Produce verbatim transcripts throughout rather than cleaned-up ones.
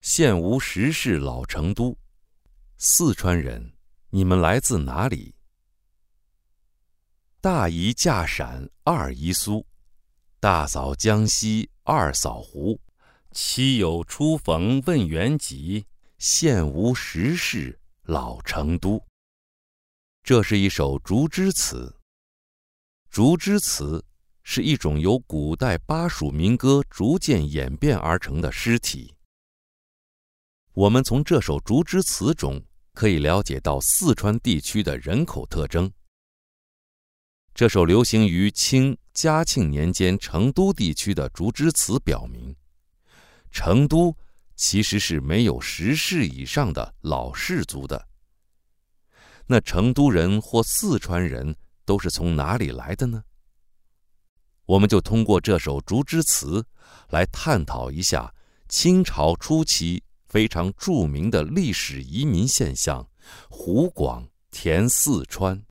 现无十室老成都。四川人，你们来自哪里？大姨嫁陕，二姨苏，大嫂江西，二嫂湖。妻有初逢问原籍，现无十室老成都。这是一首竹枝词。竹枝词是一种由古代巴蜀民歌逐渐演变而成的诗体。我们从这首竹枝词中可以了解到四川地区的人口特征。这首流行于清嘉庆年间成都地区的竹枝词表明，成都其实是没有十室以上的老氏族的。那成都人或四川人都是从哪里来的呢？我们就通过这首竹枝词来探讨一下清朝初期非常著名的历史移民现象——湖广填四川。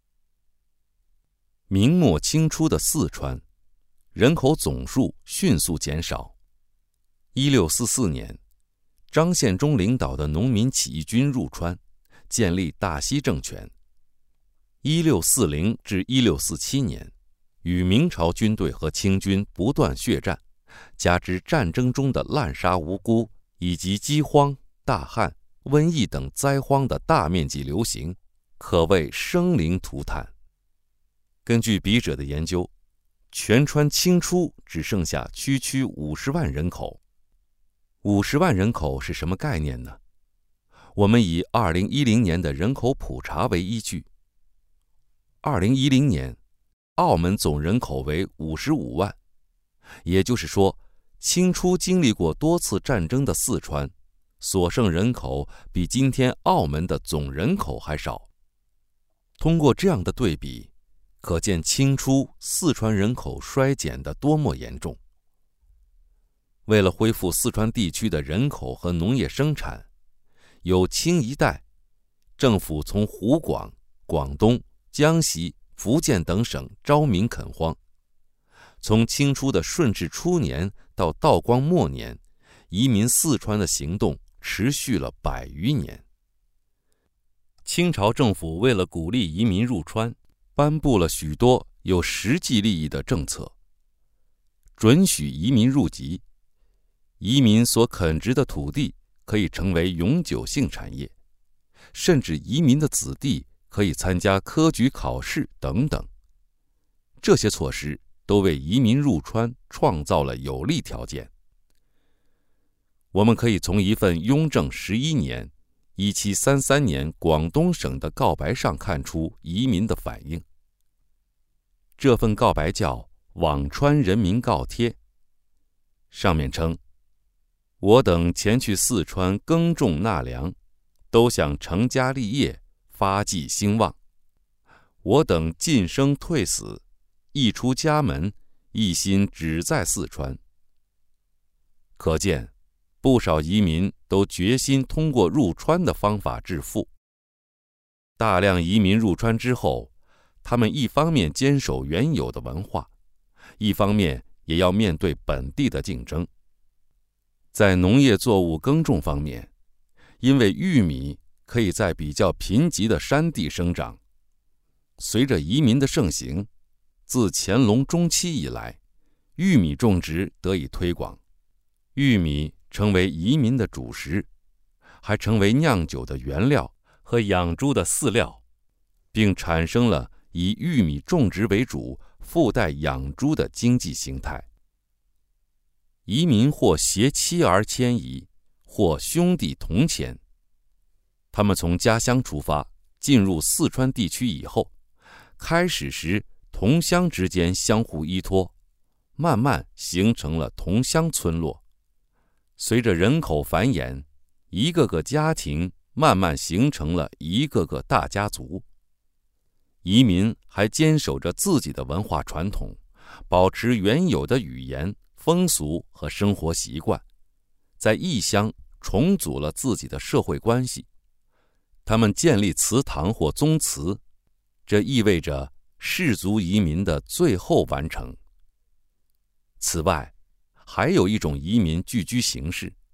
明末清初的四川，人口总数迅速减少。一六四四年，张献忠领导的农民起义军入川，建立大西政权。一六四零至一六四七年，与明朝军队和清军不断血战，加之战争中的滥杀无辜以及饥荒、大旱、瘟疫等灾荒的大面积流行，可谓生灵涂炭。根据笔者的研究，全川清初只剩下区区五十万人口。五十万人口是什么概念呢？我们以二零一零年的人口普查为依据。二零一零年，澳门总人口为五十五万，也就是说，清初经历过多次战争的四川，所剩人口比今天澳门的总人口还少。通过这样的对比，可见清初四川人口衰减得多么严重。为了恢复四川地区的人口和农业生产，有清一代，政府从湖广、广东、江西、福建等省招民垦荒。从清初的顺治初年到道光末年，移民四川的行动持续了百余年。清朝政府为了鼓励移民入川，颁布了许多有实际利益的政策，准许移民入籍，移民所垦植的土地可以成为永久性产业，甚至移民的子弟可以参加科举考试等等。这些措施都为移民入川创造了有利条件。我们可以从一份雍正十一年（一七三三年）广东省的告白上看出移民的反应。这份告白叫《往川人民告帖》，上面称：我等前去四川耕种纳粮，都想成家立业，发迹兴旺。我等晋生退死，一出家门，一心只在四川。可见，不少移民都决心通过入川的方法致富。大量移民入川之后，他们一方面坚守原有的文化，一方面也要面对本地的竞争。在农业作物耕种方面，因为玉米可以在比较贫瘠的山地生长，随着移民的盛行，自乾隆中期以来，玉米种植得以推广，玉米成为移民的主食，还成为酿酒的原料和养猪的饲料，并产生了以玉米种植为主，附带养猪的经济形态。移民或携妻儿迁移，或兄弟同迁。他们从家乡出发，进入四川地区以后，开始时同乡之间相互依托，慢慢形成了同乡村落。随着人口繁衍，一个个家庭慢慢形成了一个个大家族。移民还坚守着自己的文化传统，保持原有的语言、风俗和生活习惯，在异乡重组了自己的社会关系。他们建立祠堂或宗祠，这意味着氏族移民的最后完成。此外，还有一种移民聚居形式，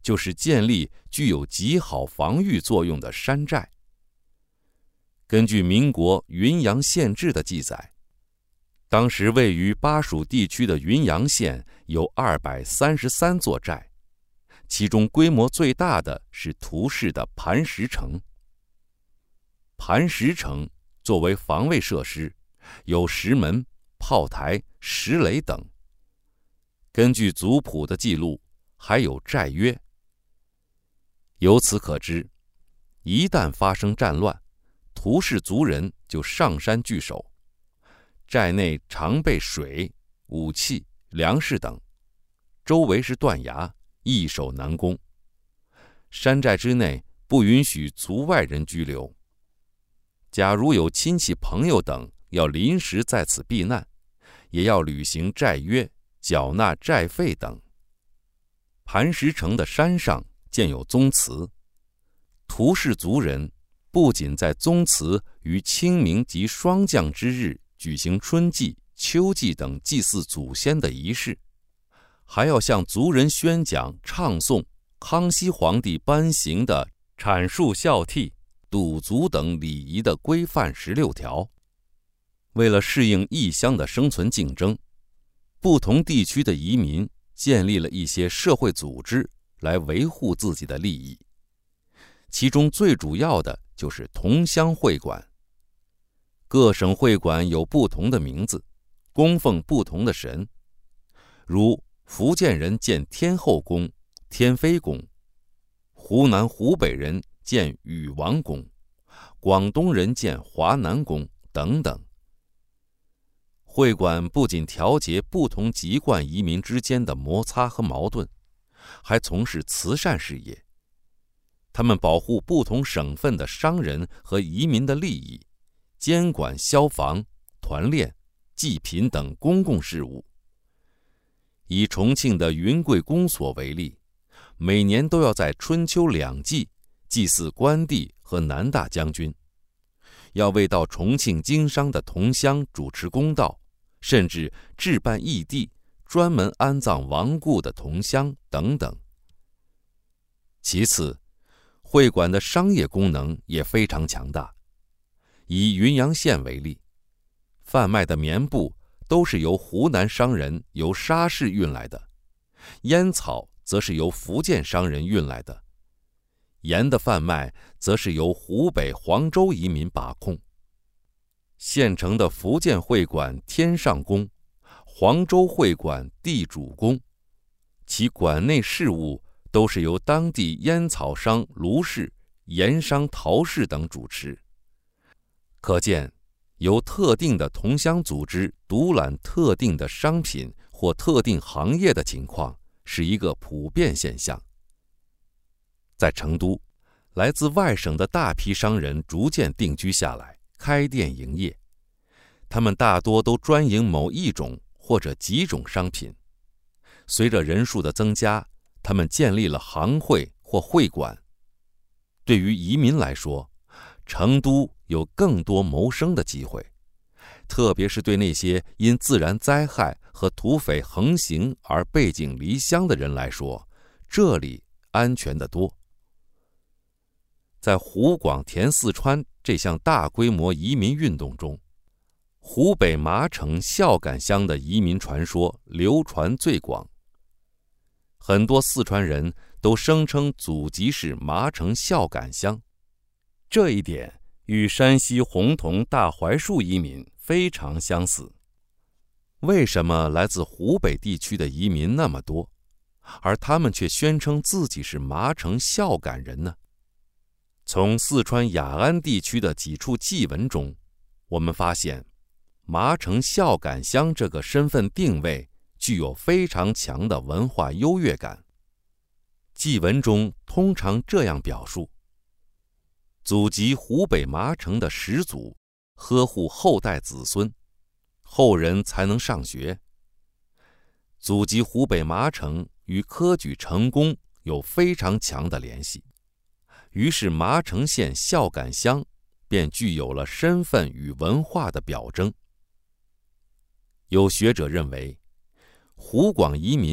就是建立具有极好防御作用的山寨。根据民国云阳县志的记载，当时位于巴蜀地区的云阳县有二百三十三座寨，其中规模最大的是涂氏的磐石城。磐石城作为防卫设施，有石门、炮台、石垒等。根据族谱的记录，还有寨约。由此可知，一旦发生战乱，涂氏族人就上山据守，寨内常备水、武器、粮食等，周围是断崖，易守难攻。山寨之内不允许族外人居留。假如有亲戚朋友等要临时在此避难，也要履行寨约，缴纳寨费等。磐石城的山上建有宗祠，涂氏族人不仅在宗祠于清明及霜降之日举行春祭、秋祭等祭祀祖先的仪式，还要向族人宣讲、唱诵康熙皇帝颁行的阐述孝悌、笃族等礼仪的规范十六条。为了适应异乡的生存竞争，不同地区的移民建立了一些社会组织来维护自己的利益，其中最主要的就是同乡会馆。各省会馆有不同的名字，供奉不同的神，如福建人建天后宫、天妃宫，湖南湖北人建禹王宫，广东人建华南宫等等。会馆不仅调节不同籍贯移民之间的摩擦和矛盾，还从事慈善事业。他们保护不同省份的商人和移民的利益，监管消防、团练、济贫等公共事务。以重庆的云贵公所为例，每年都要在春秋两季祭祀关帝和南大将军，要为到重庆经商的同乡主持公道，甚至置办义地，专门安葬亡故的同乡等等。其次，会馆的商业功能也非常强大。以云阳县为例，贩卖的棉布都是由湖南商人由沙市运来的，烟草则是由福建商人运来的，盐的贩卖则是由湖北黄州移民把控。县城的福建会馆天上宫、黄州会馆地主宫，其馆内事务都是由当地烟草商卢氏、盐商陶氏等主持。可见，由特定的同乡组织独揽特定的商品或特定行业的情况是一个普遍现象。在成都，来自外省的大批商人逐渐定居下来，开店营业。他们大多都专营某一种或者几种商品。随着人数的增加，他们建立了行会或会馆。对于移民来说，成都有更多谋生的机会，特别是对那些因自然灾害和土匪横行而背井离乡的人来说，这里安全得多。在湖广填四川这项大规模移民运动中，湖北麻城孝感乡的移民传说流传最广。很多四川人都声称祖籍是麻城孝感乡，这一点与山西洪洞大槐树移民非常相似。为什么来自湖北地区的移民那么多，而他们却宣称自己是麻城孝感人呢？从四川雅安地区的几处祭文中，我们发现麻城孝感乡这个身份定位具有非常强的文化优越感。祭文中通常这样表述：祖籍湖北麻城的始祖呵护后代子孙，后人才能上学。祖籍湖北麻城与科举成功有非常强的联系，于是麻城县孝感乡便具有了身份与文化的表征。有学者认为，湖广移民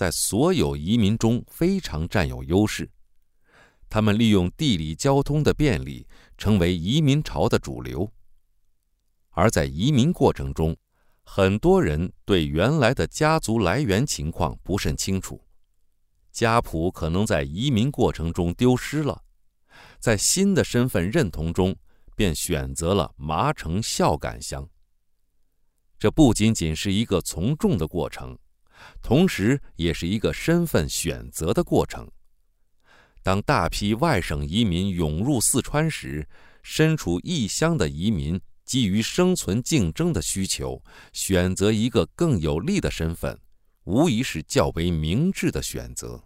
在所有移民中非常占有优势。他们利用地理交通的便利，成为移民潮的主流。而在移民过程中，很多人对原来的家族来源情况不甚清楚，家谱可能在移民过程中丢失了，在新的身份认同中，便选择了麻城孝感乡。这不仅仅是一个从众的过程，同时也是一个身份选择的过程。当大批外省移民涌入四川时，身处异乡的移民基于生存竞争的需求，选择一个更有利的身份，无疑是较为明智的选择。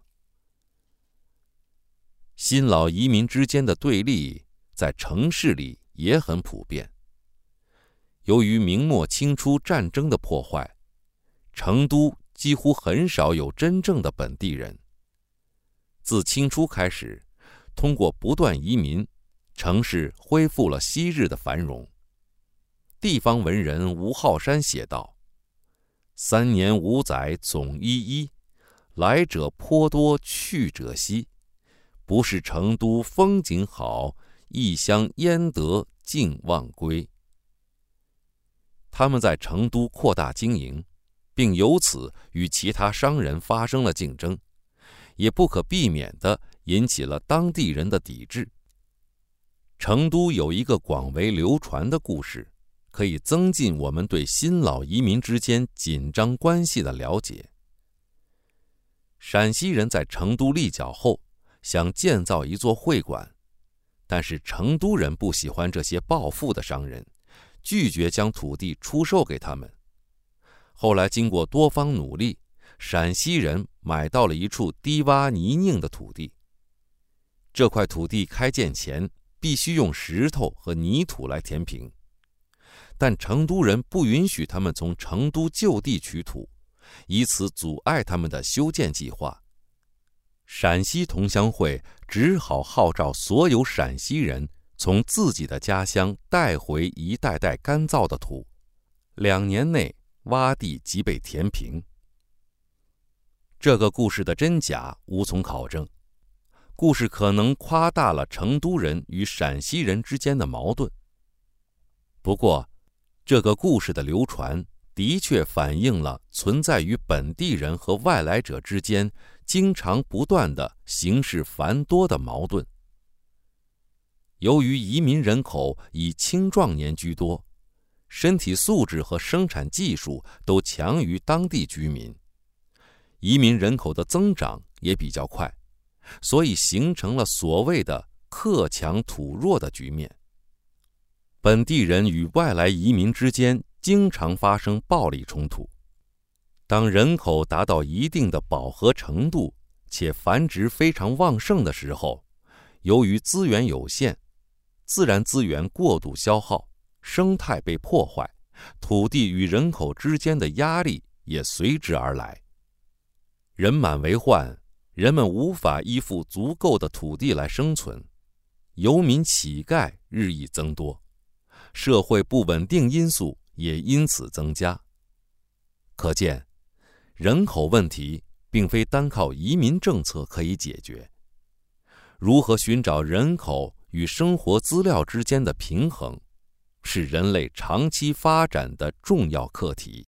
新老移民之间的对立在城市里也很普遍。由于明末清初战争的破坏，成都几乎很少有真正的本地人。自清初开始，通过不断移民，城市恢复了昔日的繁荣。地方文人吴浩山写道：三年五载总依依，来者颇多去者稀。不是成都风景好，异乡焉得尽忘归。他们在成都扩大经营，并由此与其他商人发生了竞争，也不可避免地引起了当地人的抵制。成都有一个广为流传的故事，可以增进我们对新老移民之间紧张关系的了解。陕西人在成都立脚后，想建造一座会馆，但是成都人不喜欢这些暴富的商人，拒绝将土地出售给他们。后来经过多方努力，陕西人买到了一处低洼泥泞的土地。这块土地开建前必须用石头和泥土来填平，但成都人不允许他们从成都就地取土，以此阻碍他们的修建计划。陕西同乡会只好号召所有陕西人从自己的家乡带回一袋袋干燥的土，两年内洼地即被填平。这个故事的真假无从考证，故事可能夸大了成都人与陕西人之间的矛盾。不过，这个故事的流传的确反映了存在于本地人和外来者之间经常不断的形式繁多的矛盾。由于移民人口以青壮年居多，身体素质和生产技术都强于当地居民，移民人口的增长也比较快，所以形成了所谓的克强土弱的局面。本地人与外来移民之间经常发生暴力冲突。当人口达到一定的饱和程度，且繁殖非常旺盛的时候，由于资源有限，自然资源过度消耗，生态被破坏，土地与人口之间的压力也随之而来。人满为患，人们无法依附足够的土地来生存，游民乞丐日益增多，社会不稳定因素也因此增加。可见，人口问题并非单靠移民政策可以解决。如何寻找人口与生活资料之间的平衡，是人类长期发展的重要课题。